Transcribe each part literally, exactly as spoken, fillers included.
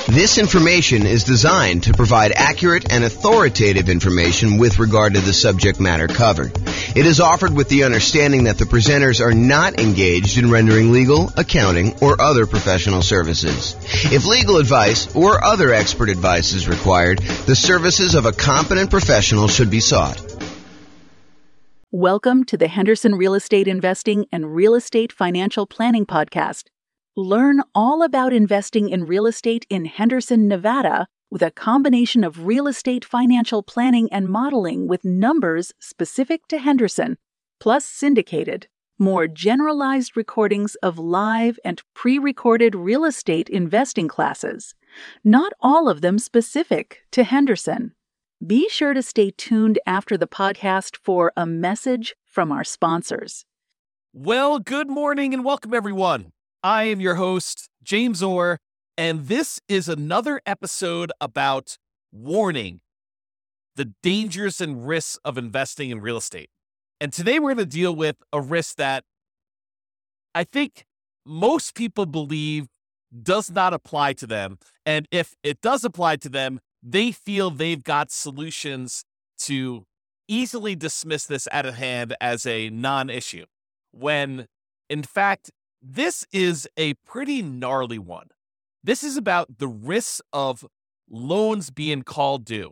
This information is designed to provide accurate and authoritative information with regard to the subject matter covered. It is offered with the understanding that the presenters are not engaged in rendering legal, accounting, or other professional services. If legal advice or other expert advice is required, the services of a competent professional should be sought. Welcome to the Henderson Real Estate Investing and Real Estate Financial Planning Podcast. Learn all about investing in real estate in Henderson, Nevada, with a combination of real estate financial planning and modeling with numbers specific to Henderson, plus syndicated, more generalized recordings of live and pre-recorded real estate investing classes, not all of them specific to Henderson. Be sure to stay tuned after the podcast for a message from our sponsors. Well, good morning and welcome, everyone. I am your host, James Orr, and this is another episode about warning the dangers and risks of investing in real estate. And today we're going to deal with a risk that I think most people believe does not apply to them. And if it does apply to them, they feel they've got solutions to easily dismiss this out of hand as a non-issue, when in fact, this is a pretty gnarly one. This is about the risks of loans being called due.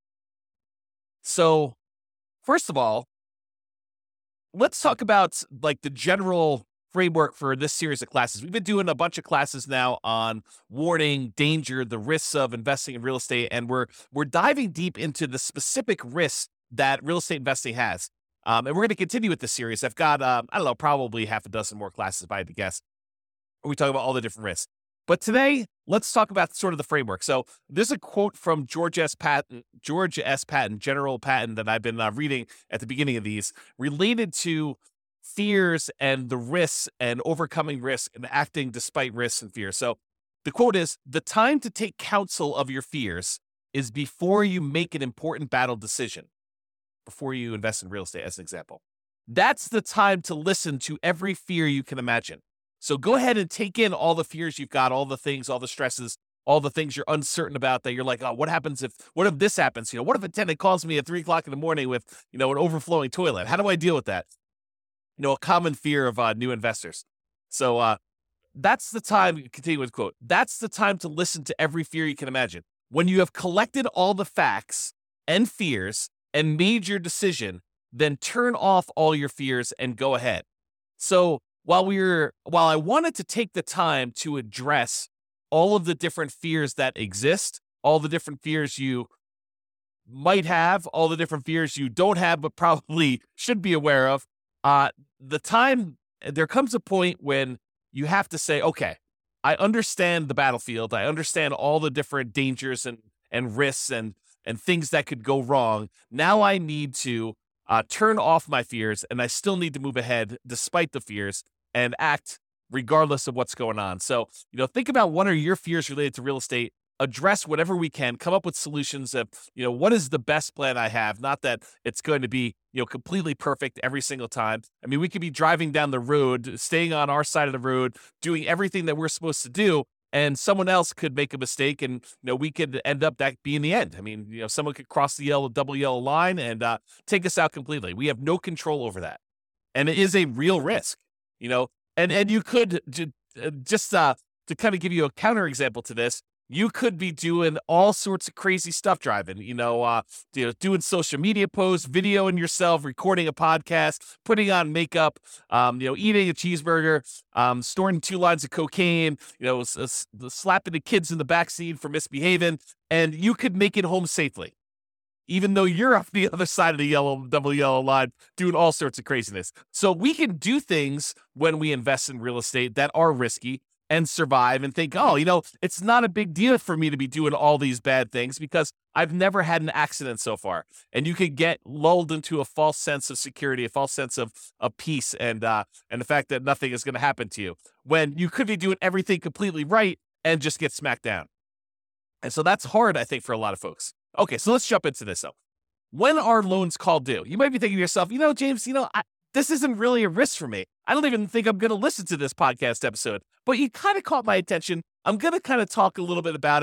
So, first of all, let's talk about like the general framework for this series of classes. We've been doing a bunch of classes now on warning, danger, the risks of investing in real estate, and we're we're diving deep into the specific risks that real estate investing has. Um, and we're going to continue with this series. I've got, um, I don't know, probably half a dozen more classes, if I had to guess, where we talk about all the different risks. But today, let's talk about sort of the framework. So there's a quote from George S. Patton, George S. Patton, General Patton, that I've been uh, reading at the beginning of these, related to fears and the risks and overcoming risk and acting despite risks and fears. So the quote is, "The time to take counsel of your fears is before you make an important battle decision." Before you invest in real estate, as an example. That's the time to listen to every fear you can imagine. So go ahead and take in all the fears you've got, all the things, all the stresses, all the things you're uncertain about that you're like, oh, what happens if, what if this happens? You know, what if a tenant calls me at three o'clock in the morning with, you know, an overflowing toilet? How do I deal with that? You know, a common fear of uh, new investors. So uh, that's the time, continue with quote, "That's the time to listen to every fear you can imagine. When you have collected all the facts and fears and made your decision, then turn off all your fears and go ahead." So while we're, while I wanted to take the time to address all of the different fears that exist, all the different fears you might have, all the different fears you don't have, but probably should be aware of, uh, the time, there comes a point when you have to say, okay, I understand the battlefield. I understand all the different dangers and, and risks and and things that could go wrong. Now I need to uh, turn off my fears, and I still need to move ahead despite the fears and act regardless of what's going on. So, you know, think about what are your fears related to real estate, address whatever we can, come up with solutions of, you know, what is the best plan I have? Not that it's going to be, you know, completely perfect every single time. I mean, we could be driving down the road, staying on our side of the road, doing everything that we're supposed to do, and someone else could make a mistake, and you know we could end up that being the end. I mean, you know, someone could cross the yellow, double yellow line and uh, take us out completely. We have no control over that, and it is a real risk. You know, and and you could j- just uh, to kind of give you a counterexample to this, you could be doing all sorts of crazy stuff driving. You know, uh, you know, doing social media posts, videoing yourself, recording a podcast, putting on makeup, um, you know, eating a cheeseburger, um, storing two lines of cocaine, you know, s- s- slapping the kids in the backseat for misbehaving, and you could make it home safely, even though you're off the other side of the yellow, double yellow line, doing all sorts of craziness. So we can do things when we invest in real estate that are risky and survive and think, oh, you know, it's not a big deal for me to be doing all these bad things because I've never had an accident so far. And you could get lulled into a false sense of security, a false sense of, of peace and, uh, and the fact that nothing is going to happen to you when you could be doing everything completely right and just get smacked down. And so that's hard, I think, for a lot of folks. Okay, so let's jump into this though. When are loans called due? You might be thinking to yourself, you know, James, you know, I, this isn't really a risk for me. I don't even think I'm going to listen to this podcast episode, but you kind of caught my attention. I'm going to kind of talk a little bit about it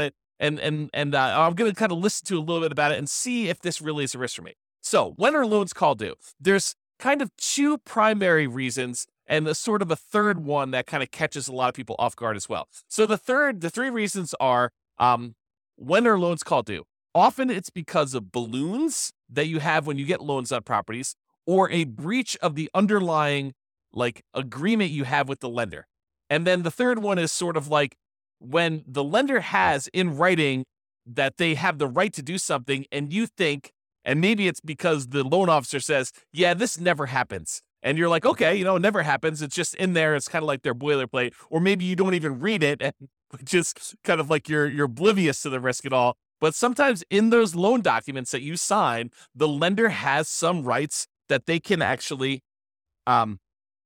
and and and uh, I'm going to kind of listen to a little bit about it and see if this really is a risk for me. So when are loans called due? There's kind of two primary reasons and a sort of a third one that kind of catches a lot of people off guard as well. So the third, the three reasons are um, when are loans called due? Often it's because of balloons that you have when you get loans on properties, or a breach of the underlying like agreement you have with the lender. And then the third one is sort of like when the lender has in writing that they have the right to do something and you think, and maybe it's because the loan officer says, yeah, this never happens. And you're like, okay, you know, it never happens. It's just in there. It's kind of like their boilerplate. Or maybe you don't even read it and just kind of like you're you're oblivious to the risk at all. But sometimes in those loan documents that you sign, the lender has some rights that they can actually um,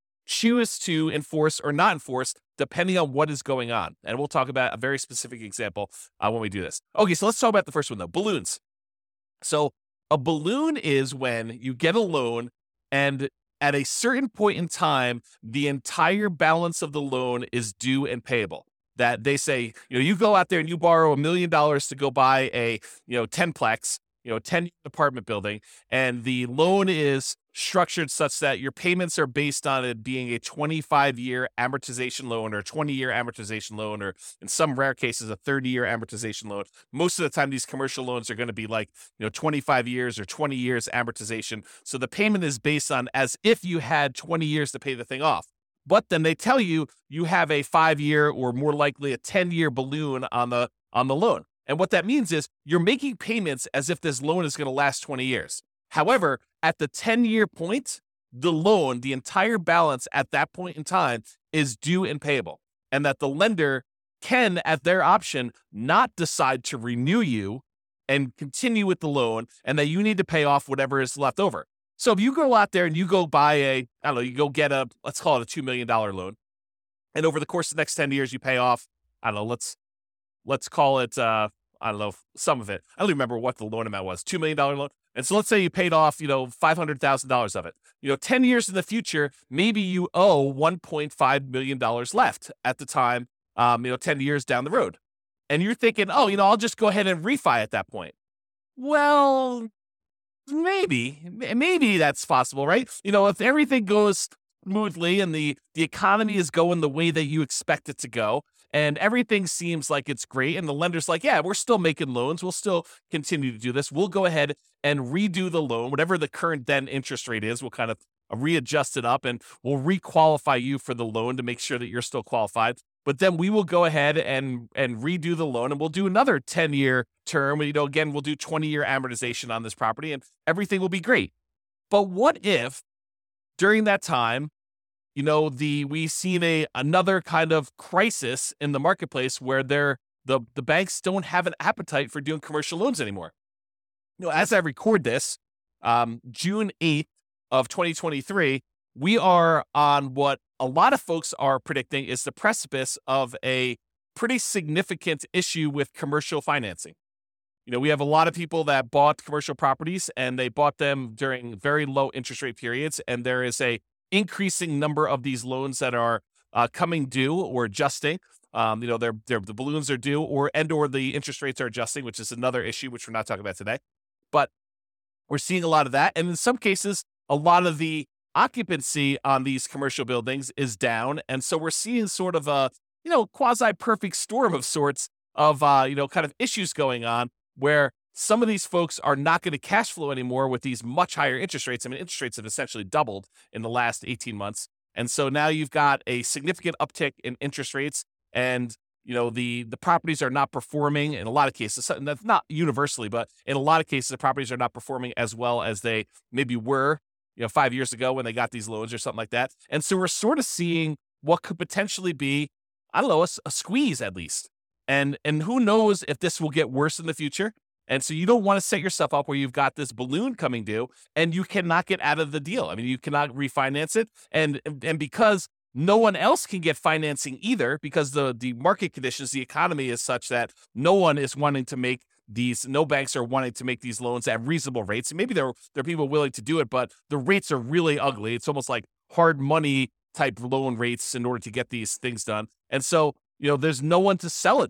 choose to enforce or not enforce depending on what is going on. And we'll talk about a very specific example uh, when we do this. Okay, so let's talk about the first one though, balloons. So a balloon is when you get a loan and at a certain point in time, the entire balance of the loan is due and payable. That they say, you know, you go out there and you borrow a million dollars to go buy a, you know, ten-plex, you know, ten apartment building, and the loan is structured such that your payments are based on it being a twenty-five year amortization loan or twenty year amortization loan, or in some rare cases, a thirty year amortization loan. Most of the time, these commercial loans are going to be like, you know, twenty-five years or twenty years amortization. So the payment is based on as if you had twenty years to pay the thing off. But then they tell you you have a five year or more likely a ten year balloon on the on the loan. And what that means is you're making payments as if this loan is going to last twenty years. However, at the ten year point, the loan, the entire balance at that point in time is due and payable. And that the lender can, at their option, not decide to renew you and continue with the loan, and that you need to pay off whatever is left over. So if you go out there and you go buy a, I don't know, you go get a, let's call it a two million dollars loan. And over the course of the next ten years, you pay off, I don't know, let's, let's call it, uh, I don't know, some of it. I don't even remember what the loan amount was, two million dollars loan. And so let's say you paid off, you know, five hundred thousand dollars of it. You know, ten years in the future, maybe you owe one point five million dollars left at the time, um, you know, ten years down the road. And you're thinking, oh, you know, I'll just go ahead and refi at that point. Well, maybe, maybe that's possible, right? You know, if everything goes smoothly and the, the economy is going the way that you expect it to go, and everything seems like it's great, and the lender's like, yeah, we're still making loans. We'll still continue to do this. We'll go ahead and redo the loan, whatever the current then interest rate is. We'll kind of readjust it up, and we'll requalify you for the loan to make sure that you're still qualified. But then we will go ahead and and redo the loan, and we'll do another ten year term. You know, again, we'll do twenty year amortization on this property, and everything will be great. But what if during that time, you know, the we've seen a another kind of crisis in the marketplace where they're the the banks don't have an appetite for doing commercial loans anymore. You know, as I record this, um, June eighth of twenty twenty-three, we are on what a lot of folks are predicting is the precipice of a pretty significant issue with commercial financing. You know, we have a lot of people that bought commercial properties and they bought them during very low interest rate periods, and there is a increasing number of these loans that are uh, coming due or adjusting. Um, you know, they're, they're, the balloons are due or and or the interest rates are adjusting, which is another issue, which we're not talking about today. But we're seeing a lot of that. And in some cases, a lot of the occupancy on these commercial buildings is down. And so we're seeing sort of a, you know, quasi-perfect storm of sorts of, uh, you know, kind of issues going on where some of these folks are not going to cash flow anymore with these much higher interest rates. I mean, interest rates have essentially doubled in the last eighteen months. And so now you've got a significant uptick in interest rates, and, you know, the, the properties are not performing in a lot of cases. That's not universally, but in a lot of cases, the properties are not performing as well as they maybe were, you know, five years ago when they got these loans or something like that. And so we're sort of seeing what could potentially be, I don't know, a, a squeeze at least. And, and who knows if this will get worse in the future. And so you don't want to set yourself up where you've got this balloon coming due and you cannot get out of the deal. I mean, you cannot refinance it. And, and because no one else can get financing either, because the, the market conditions, the economy is such that no one is wanting to make these, no banks are wanting to make these loans at reasonable rates. And maybe there, there are people willing to do it, but the rates are really ugly. It's almost like hard money type loan rates in order to get these things done. And so, you know, there's no one to sell it to.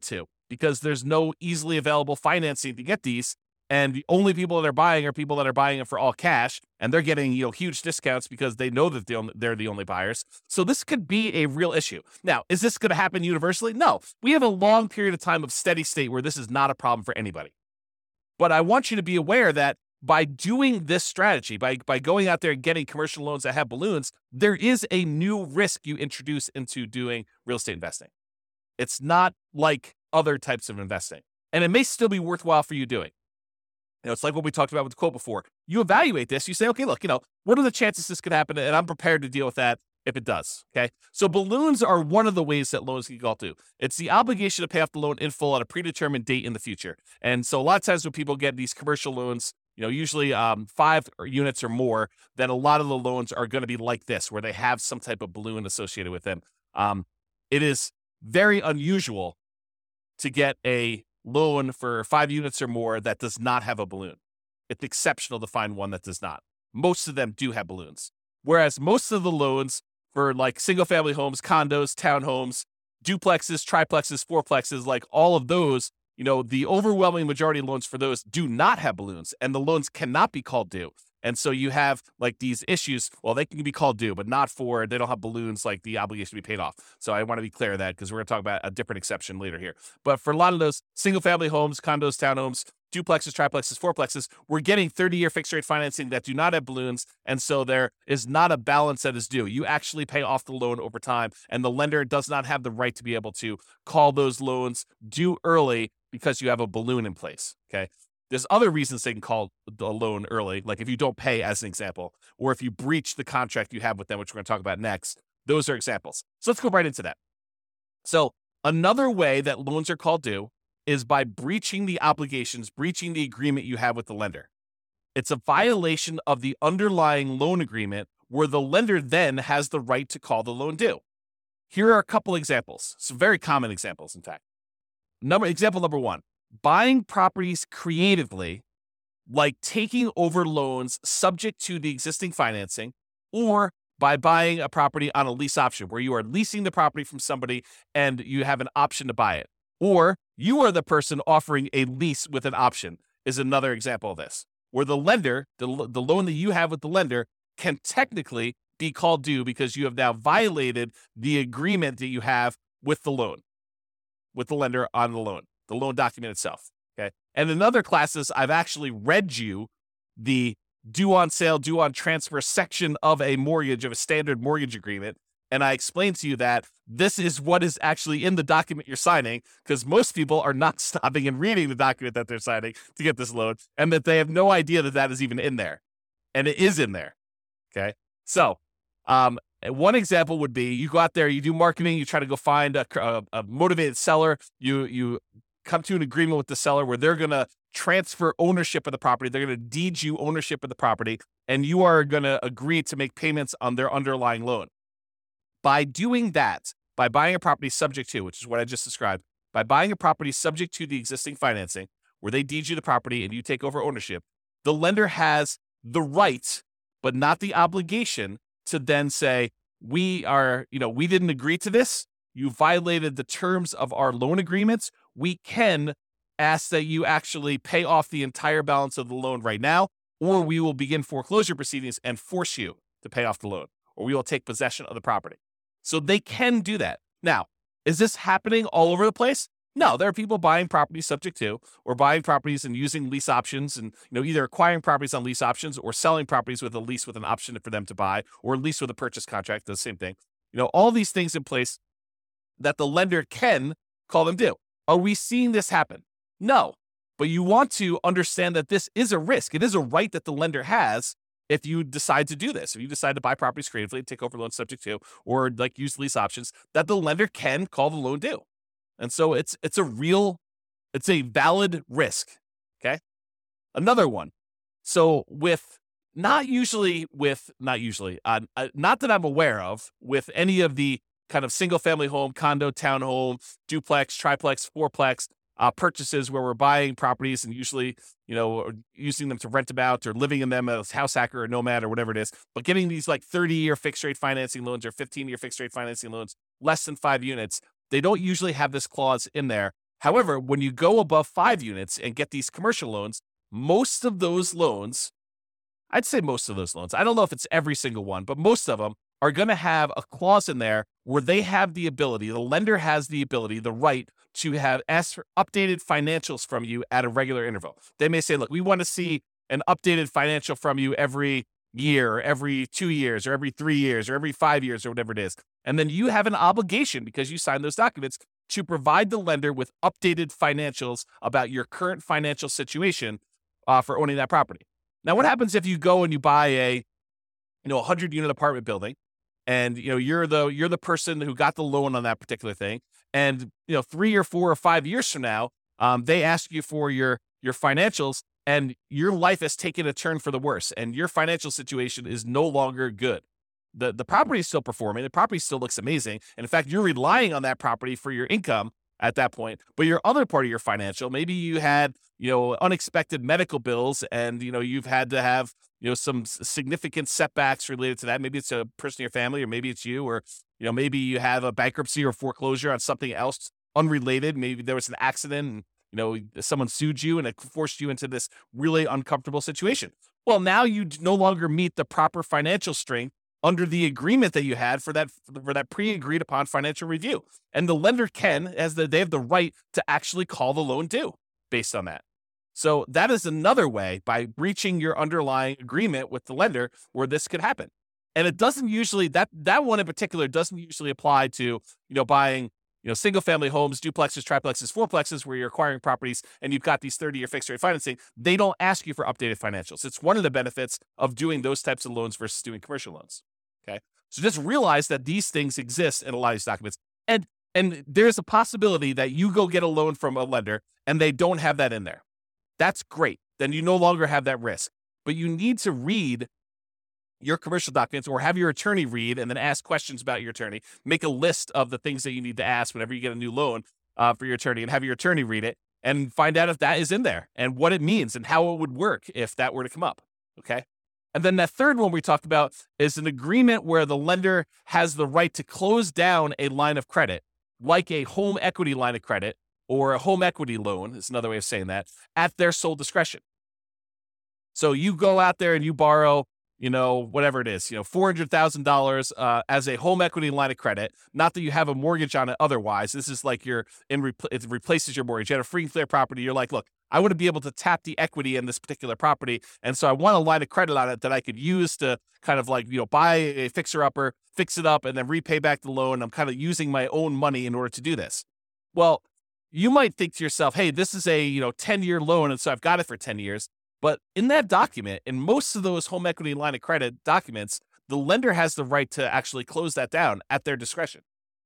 because there's no easily available financing to get these. And the only people that are buying are people that are buying it for all cash, and they're getting, you know, huge discounts because they know that they're they're the only buyers. So this could be a real issue. Now, is this going to happen universally? No. We have a long period of time of steady state where this is not a problem for anybody. But I want you to be aware that by doing this strategy, by, by going out there and getting commercial loans that have balloons, there is a new risk you introduce into doing real estate investing. It's not like other types of investing. And it may still be worthwhile for you doing. You know, it's like what we talked about with the quote before. You evaluate this. You say, okay, look, you know, what are the chances this could happen? And I'm prepared to deal with that if it does. Okay. So balloons are one of the ways that loans can go to. It's the obligation to pay off the loan in full at a predetermined date in the future. And so a lot of times when people get these commercial loans, you know, usually um, five units or more, then a lot of the loans are going to be like this, where they have some type of balloon associated with them. Um, it is very unusual to get a loan for five units or more that does not have a balloon. It's exceptional to find one that does not. Most of them do have balloons. Whereas most of the loans for like single family homes, condos, townhomes, duplexes, triplexes, fourplexes, like all of those, you know, the overwhelming majority of loans for those do not have balloons, and the loans cannot be called due. And so you have like these issues. Well, they can be called due, but not for, they don't have balloons like the obligation to be paid off. So I want to be clear of that because we're going to talk about a different exception later here. But for a lot of those single family homes, condos, townhomes, duplexes, triplexes, fourplexes, we're getting thirty-year fixed rate financing that do not have balloons. And so there is not a balance that is due. You actually pay off the loan over time, and the lender does not have the right to be able to call those loans due early because you have a balloon in place. Okay. There's other reasons they can call a loan early, like if you don't pay, as an example, or if you breach the contract you have with them, which we're going to talk about next. Those are examples. So let's go right into that. So another way that loans are called due is by breaching the obligations, breaching the agreement you have with the lender. It's a violation of the underlying loan agreement where the lender then has the right to call the loan due. Here are a couple examples, some very common examples, in fact. Number example number one. Buying properties creatively, like taking over loans subject to the existing financing, or by buying a property on a lease option where you are leasing the property from somebody and you have an option to buy it. Or you are the person offering a lease with an option is another example of this, where the lender, the, the loan that you have with the lender can technically be called due because you have now violated the agreement that you have with the loan, with the lender on the loan. The loan document itself, okay? And in other classes, I've actually read you the due on sale, due on transfer section of a mortgage, of a standard mortgage agreement, and I explained to you that this is what is actually in the document you're signing, because most people are not stopping and reading the document that they're signing to get this loan, and that they have no idea that that is even in there. And it is in there, okay? So um, one example would be you go out there, you do marketing, you try to go find a, a, a motivated seller, you you come to an agreement with the seller where they're going to transfer ownership of the property. They're going to deed you ownership of the property, and you are going to agree to make payments on their underlying loan. By doing that, by buying a property subject to, which is what I just described, by buying a property subject to the existing financing, where they deed you the property and you take over ownership, the lender has the right, but not the obligation, to then say, we are, you know, we didn't agree to this. You violated the terms of our loan agreements. We can ask that you actually pay off the entire balance of the loan right now, or we will begin foreclosure proceedings and force you to pay off the loan, or we will take possession of the property. So they can do that. Now, is this happening all over the place? No, there are people buying properties subject to, or buying properties and using lease options, and you know, either acquiring properties on lease options or selling properties with a lease with an option for them to buy, or a lease with a purchase contract, the same thing. You know, all these things in place that the lender can call them due. Are we seeing this happen? No, but you want to understand that this is a risk. It is a right that the lender has if you decide to do this. If you decide to buy properties creatively, take over loans subject to, or like use lease options, that the lender can call the loan due. And so it's it's a real, it's a valid risk, okay? Another one. So with, not usually with, not usually, uh, uh, not that I'm aware of, with any of the kind of single family home, condo, townhome, duplex, triplex, fourplex uh, purchases where we're buying properties and usually, you know, using them to rent them out or living in them as house hacker or nomad or whatever it is, but getting these like thirty year fixed rate financing loans or fifteen year fixed rate financing loans, less than five units, they don't usually have this clause in there However, when you go above five units and get these commercial loans, most of those loans, I'd say most of those loans, I don't know if it's every single one, but most of them are going to have a clause in there where they have the ability, the lender has the ability, the right to have ask for updated financials from you at a regular interval. They may say, look, we want to see an updated financial from you every year, or every two years, or every three years, or every five years, or whatever it is. And then you have an obligation, because you signed those documents, to provide the lender with updated financials about your current financial situation uh, for owning that property. Now, what happens if you go and you buy a, you know, a hundred unit apartment building, and you know you're the you're the person who got the loan on that particular thing, and you know three or four or five years from now, um, they ask you for your your financials, and your life has taken a turn for the worse, and your financial situation is no longer good. The the property is still performing, the property still looks amazing, and in fact, you're relying on that property for your income at that point. But your other part of your financial, maybe you had, you know, unexpected medical bills, and, you know, you've had to have, you know, some significant setbacks related to that. Maybe it's a person in your family, or maybe it's you, or, you know, maybe you have a bankruptcy or foreclosure on something else unrelated. Maybe there was an accident and, you know, someone sued you and it forced you into this really uncomfortable situation. Well, now you no longer meet the proper financial strength under the agreement that you had for that for that pre-agreed upon financial review. And the lender can, as the, they have the right to actually call the loan due based on that. So that is another way, by breaching your underlying agreement with the lender, where this could happen. And it doesn't usually, that that one in particular doesn't usually apply to, you know, buying, you know, single family homes, duplexes, triplexes, fourplexes, where you're acquiring properties and you've got these thirty year fixed rate financing. They don't ask you for updated financials. It's one of the benefits of doing those types of loans versus doing commercial loans. Okay. So just realize that these things exist in a lot of these documents. And, and there's a possibility that you go get a loan from a lender and they don't have that in there. That's great. Then you no longer have that risk. But you need to read your commercial documents, or have your attorney read and then ask questions about your attorney. Make a list of the things that you need to ask whenever you get a new loan uh, for your attorney, and have your attorney read it and find out if that is in there and what it means and how it would work if that were to come up. Okay. And then that third one we talked about is an agreement where the lender has the right to close down a line of credit, like a home equity line of credit or a home equity loan, is another way of saying that, at their sole discretion. So you go out there and you borrow, you know, whatever it is, you know, four hundred thousand dollars uh, as a home equity line of credit. Not that you have a mortgage on it otherwise. This is like you're in, repl- it replaces your mortgage. You had a free and clear property. You're like, look, I want to be able to tap the equity in this particular property. And so I want a line of credit on it that I could use to kind of like, you know, buy a fixer upper, fix it up, and then repay back the loan. I'm kind of using my own money in order to do this. Well, you might think to yourself, hey, this is a, you know, ten year loan. And so I've got it for ten years. But in that document, in most of those home equity line of credit documents, the lender has the right to actually close that down at their discretion.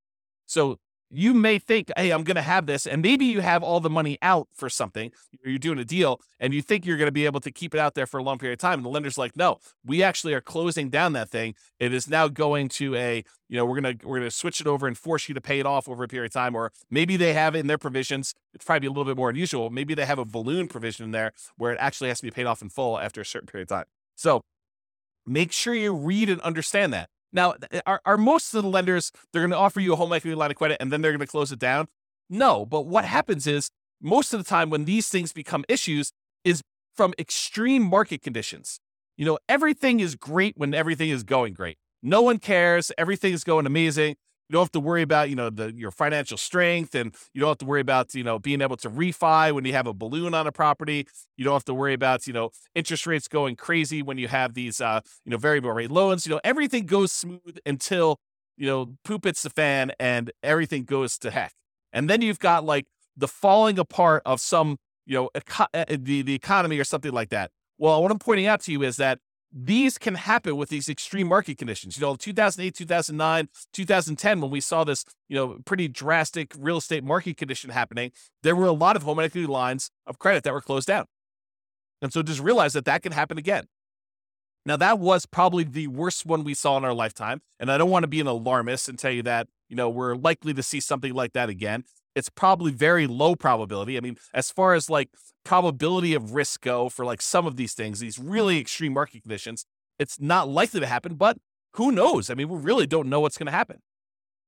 So you may think, hey, I'm going to have this, and maybe you have all the money out for something, you're doing a deal, and you think you're going to be able to keep it out there for a long period of time. And the lender's like, no, we actually are closing down that thing. It is now going to a, you know, we're going to, we're going to switch it over and force you to pay it off over a period of time. Or maybe they have it in their provisions. It's probably a little bit more unusual. Maybe they have a balloon provision in there where it actually has to be paid off in full after a certain period of time. So make sure you read and understand that. Now, are, are most of the lenders, they're going to offer you a home equity line of credit and then they're going to close it down? No, but what happens is most of the time when these things become issues is from extreme market conditions. You know, everything is great when everything is going great. No one cares. Everything is going amazing. You don't have to worry about, you know, the, your financial strength, and you don't have to worry about, you know, being able to refi when you have a balloon on a property. You don't have to worry about, you know, interest rates going crazy when you have these, uh, you know, variable rate loans. You know, everything goes smooth until, you know, poop hits the fan and everything goes to heck. And then you've got like the falling apart of some, you know, eco- the, the economy or something like that. Well, what I'm pointing out to you is that these can happen with these extreme market conditions. You know, two thousand eight, two thousand nine, two thousand ten, when we saw this, you know, pretty drastic real estate market condition happening, there were a lot of home equity lines of credit that were closed down. And so just realize that that can happen again. Now, that was probably the worst one we saw in our lifetime. And I don't want to be an alarmist and tell you that, you know, we're likely to see something like that again. It's probably very low probability. I mean, as far as like probability of risk go for like some of these things, these really extreme market conditions, it's not likely to happen, but who knows? I mean, we really don't know what's going to happen,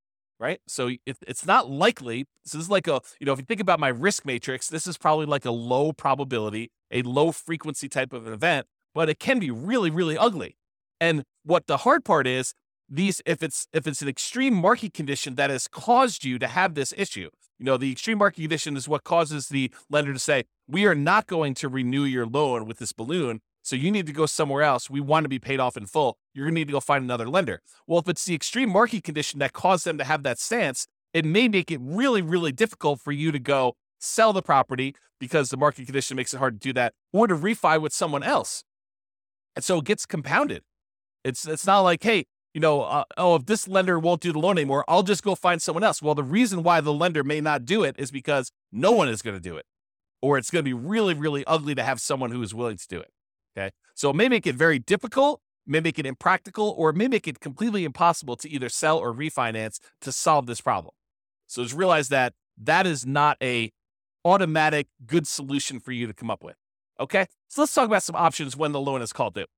right? So it, it's not likely. So this is like a, you know, if you think about my risk matrix, this is probably like a low probability, a low frequency type of event, but it can be really, really ugly. And what the hard part is, these, if it's if it's an extreme market condition that has caused you to have this issue, you know, the extreme market condition is what causes the lender to say, we are not going to renew your loan with this balloon, so you need to go somewhere else. We want to be paid off in full. You're going to need to go find another lender. Well, if it's the extreme market condition that caused them to have that stance, it may make it really, really difficult for you to go sell the property because the market condition makes it hard to do that, or to refi with someone else. And so it gets compounded. It's it's not like, hey, you know, uh, oh, if this lender won't do the loan anymore, I'll just go find someone else. Well, the reason why the lender may not do it is because no one is going to do it, or it's going to be really, really ugly to have someone who is willing to do it. Okay. So it may make it very difficult, may make it impractical, or it may make it completely impossible to either sell or refinance to solve this problem. So just realize that that is not a automatic good solution for you to come up with. Okay. So let's talk about some options when the loan is called due.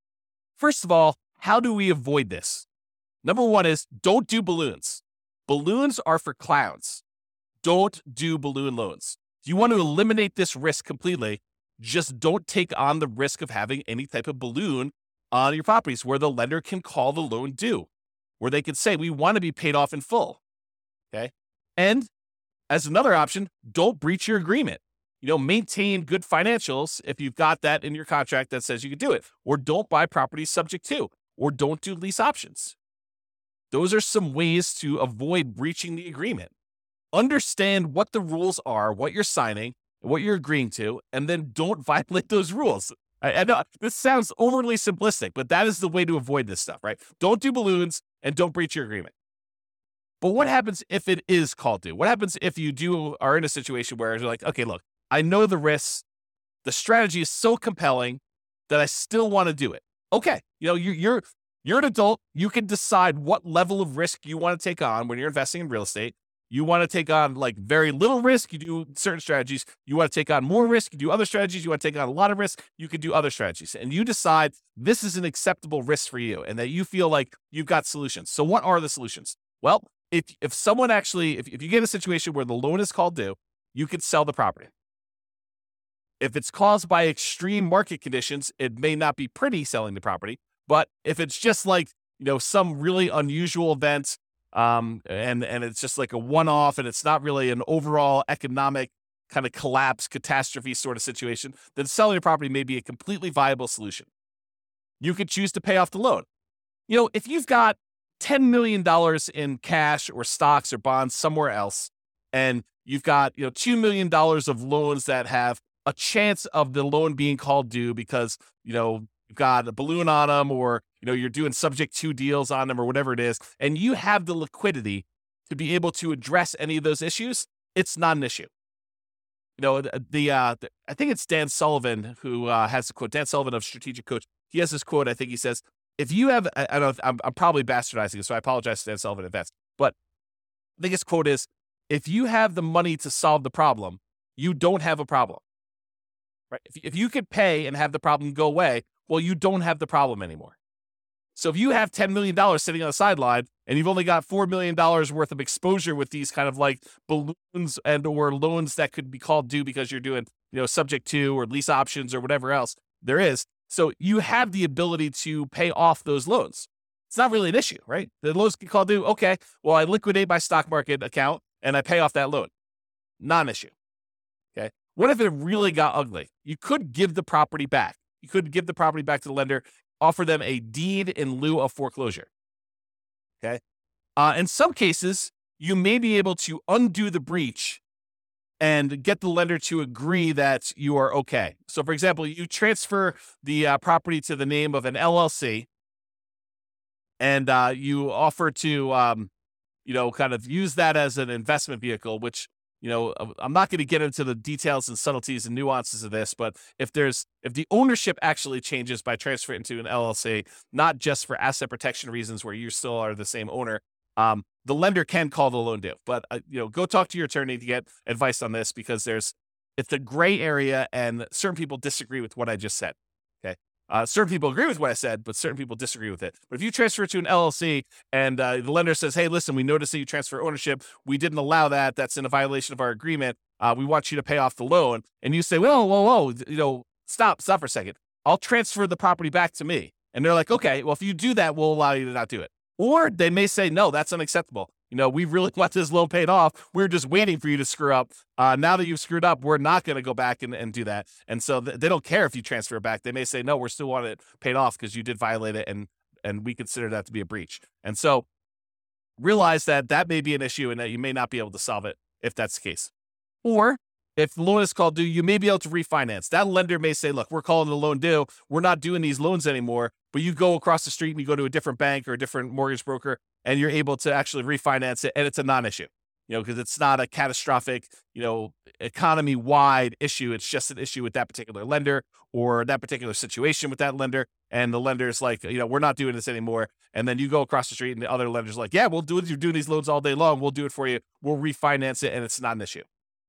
First of all, how do we avoid this? Number one is don't do balloons. Balloons are for clowns. Don't do balloon loans. If you want to eliminate this risk completely, just don't take on the risk of having any type of balloon on your properties where the lender can call the loan due, where they can say, we want to be paid off in full. Okay. And as another option, don't breach your agreement. You know, maintain good financials if you've got that in your contract that says you can do it, or don't buy properties subject to, or don't do lease options. Those are some ways to avoid breaching the agreement. Understand what the rules are, what you're signing, what you're agreeing to, and then don't violate those rules. I, I know this sounds overly simplistic, but that is the way to avoid this stuff, right? Don't do balloons and don't breach your agreement. But what happens if it is called due? What happens if you do are in a situation where you're like, okay, look, I know the risks. The strategy is so compelling that I still want to do it. Okay, you know, you're you're you're an adult. You can decide what level of risk you want to take on when you're investing in real estate. You want to take on like very little risk, you do certain strategies. You want to take on more risk, you do other strategies. You want to take on a lot of risk, you can do other strategies. And you decide this is an acceptable risk for you and that you feel like you've got solutions. So what are the solutions? Well, if if someone actually, if, if you get a situation where the loan is called due, you could sell the property. If it's caused by extreme market conditions, it may not be pretty selling the property. But if it's just like, you know, some really unusual event, um, and, and it's just like a one-off and it's not really an overall economic kind of collapse, catastrophe sort of situation, then selling the property may be a completely viable solution. You could choose to pay off the loan. You know, if you've got ten million dollars in cash or stocks or bonds somewhere else, and you've got, you know, two million dollars of loans that have a chance of the loan being called due because, you know, you've got a balloon on them, or, you know, you're doing subject to deals on them or whatever it is, and you have the liquidity to be able to address any of those issues, it's not an issue. You know, the, the uh, the, I think it's Dan Sullivan who uh, has the quote, Dan Sullivan of Strategic Coach. He has this quote, I think he says, if you have, I, I don't know, if, I'm, I'm probably bastardizing it, so I apologize to Dan Sullivan in advance, but I think his quote is, if you have the money to solve the problem, you don't have a problem. Right? If, if you could pay and have the problem go away, well, you don't have the problem anymore. So if you have ten million dollars sitting on the sideline and you've only got four million dollars worth of exposure with these kind of like balloons and or loans that could be called due because you're doing, you know, subject to or lease options or whatever else there is. So you have the ability to pay off those loans. It's not really an issue, right? The loans get called due. Okay, well, I liquidate my stock market account and I pay off that loan. Not an issue. Okay. What if it really got ugly? You could give the property back. You could give the property back to the lender, offer them a deed in lieu of foreclosure. Okay. Uh, in some cases, you may be able to undo the breach and get the lender to agree that you are okay. So, for example, you transfer the uh, property to the name of an L L C, and uh, you offer to, um, you know, kind of use that as an investment vehicle, which, you know, I'm not going to get into the details and subtleties and nuances of this, but if there's, if the ownership actually changes by transferring into an L L C, not just for asset protection reasons where you still are the same owner, um, the lender can call the loan due. But, uh, you know, go talk to your attorney to get advice on this because there's, it's a gray area and certain people disagree with what I just said. Okay. Uh, certain people agree with what I said, but certain people disagree with it. But if you transfer it to an L L C and uh, the lender says, hey, listen, we noticed that you transfer ownership. We didn't allow that. That's in a violation of our agreement. Uh, we want you to pay off the loan. And you say, whoa, whoa, whoa, you know, stop, stop for a second. I'll transfer the property back to me. And they're like, okay, well, if you do that, we'll allow you to not do it. Or they may say, no, that's unacceptable. You know, we really want this loan paid off. We're just waiting for you to screw up. Uh, now that you've screwed up, we're not going to go back and, and do that. And so th- they don't care if you transfer it back. They may say, no, we're still wanting it paid off because you did violate it, and and we consider that to be a breach. And so realize that that may be an issue and that you may not be able to solve it if that's the case. Or if the loan is called due, you may be able to refinance. That lender may say, look, we're calling the loan due. We're not doing these loans anymore. But you go across the street and you go to a different bank or a different mortgage broker, and you're able to actually refinance it. And it's a non-issue, you know, because it's not a catastrophic, you know, economy-wide issue. It's just an issue with that particular lender or that particular situation with that lender. And the lender's like, you know, we're not doing this anymore. And then you go across the street and the other lender's like, yeah, we'll do it. You're doing these loans all day long. We'll do it for you. We'll refinance it. And it's not an issue.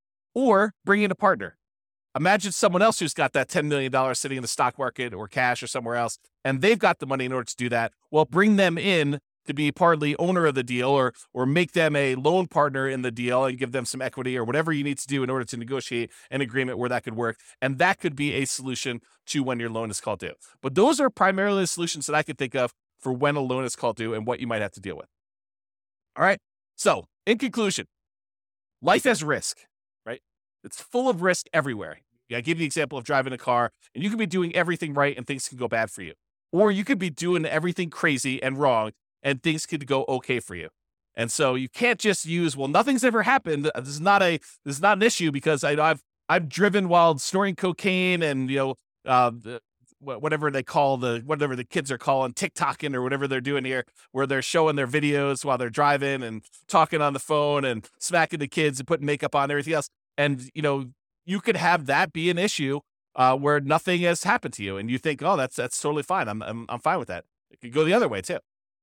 Or bring in a partner. Imagine someone else who's got that ten million dollars sitting in the stock market or cash or somewhere else, and they've got the money in order to do that. Well, bring them in to be partly owner of the deal, or or make them a loan partner in the deal and give them some equity or whatever you need to do in order to negotiate an agreement where that could work. And that could be a solution to when your loan is called due. But those are primarily the solutions that I could think of for when a loan is called due and what you might have to deal with. All right. So in conclusion, life has risk. It's full of risk everywhere. I give you the example of driving a car, and you could be doing everything right and things can go bad for you. Or you could be doing everything crazy and wrong and things could go okay for you. And so you can't just use, well, nothing's ever happened. This is not a this is not an issue because I, I've I've driven while snorting cocaine and, you know, uh, the, whatever they call the whatever the kids are calling TikToking or whatever they're doing here, where they're showing their videos while they're driving and talking on the phone and smacking the kids and putting makeup on and everything else. And, you know, you could have that be an issue uh, where nothing has happened to you. And you think, oh, that's that's totally fine. I'm, I'm I'm fine with that. It could go the other way, too.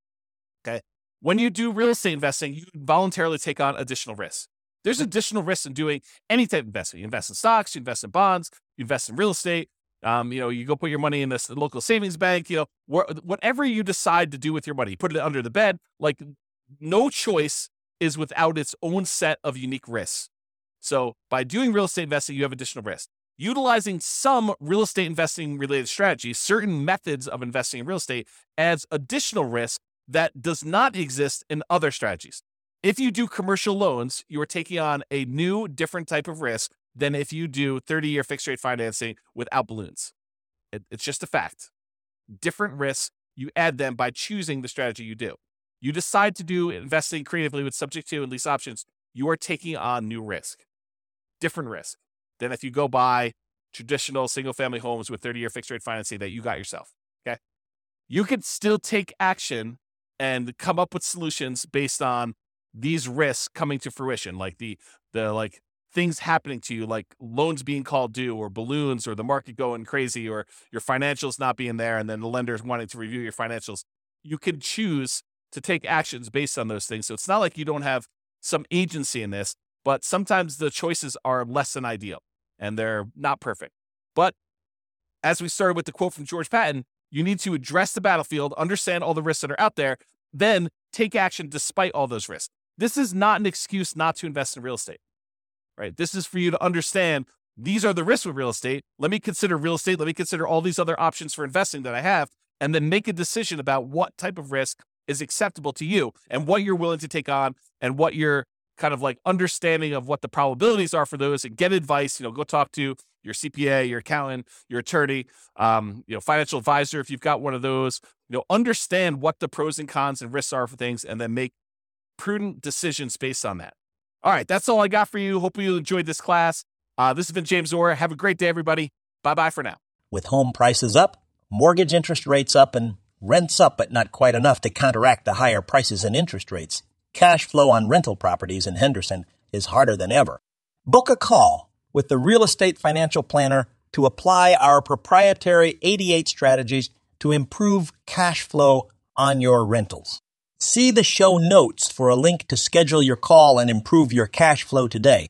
Okay. When you do real estate investing, you voluntarily take on additional risks. There's additional risks in doing any type of investment. You invest in stocks, you invest in bonds, you invest in real estate. Um, you know, you go put your money in this local savings bank, you know, wh- whatever you decide to do with your money, you put it under the bed. Like, no choice is without its own set of unique risks. So by doing real estate investing, you have additional risk. Utilizing some real estate investing related strategies, certain methods of investing in real estate adds additional risk that does not exist in other strategies. If you do commercial loans, you are taking on a new, different type of risk than if you do thirty-year fixed rate financing without balloons. It, it's just a fact. Different risks, you add them by choosing the strategy you do. You decide to do investing creatively with subject to and lease options, you are taking on new risk. Different risk than if you go buy traditional single-family homes with thirty-year fixed-rate financing that you got yourself, okay? You can still take action and come up with solutions based on these risks coming to fruition, like the the like things happening to you, like loans being called due or balloons or the market going crazy or your financials not being there and then the lenders wanting to review your financials. You can choose to take actions based on those things. So it's not like you don't have some agency in this. But sometimes the choices are less than ideal and they're not perfect. But as we started with the quote from George Patton, you need to address the battlefield, understand all the risks that are out there, then take action despite all those risks. This is not an excuse not to invest in real estate, right? This is for you to understand these are the risks with real estate. Let me consider real estate. Let me consider all these other options for investing that I have, and then make a decision about what type of risk is acceptable to you and what you're willing to take on and what you're kind of like understanding of what the probabilities are for those, and get advice. You know, go talk to your C P A, your accountant, your attorney, um, you know, financial advisor if you've got one of those. You know, understand what the pros and cons and risks are for things, and then make prudent decisions based on that. All right, that's all I got for you. Hope you enjoyed this class. Uh, this has been James Orr. Have a great day, everybody. Bye bye for now. With home prices up, mortgage interest rates up, and rents up, but not quite enough to counteract the higher prices and interest rates, cash flow on rental properties in Henderson is harder than ever. Book a call with the Real Estate Financial Planner to apply our proprietary eighty-eight strategies to improve cash flow on your rentals. See the show notes for a link to schedule your call and improve your cash flow today.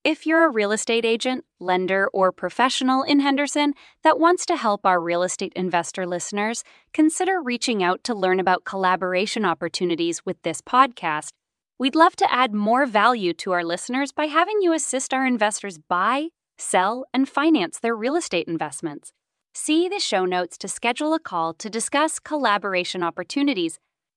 If you're a real estate agent, lender, or professional in Henderson that wants to help our real estate investor listeners, consider reaching out to learn about collaboration opportunities with this podcast. We'd love to add more value to our listeners by having you assist our investors buy, sell, and finance their real estate investments. See the show notes to schedule a call to discuss collaboration opportunities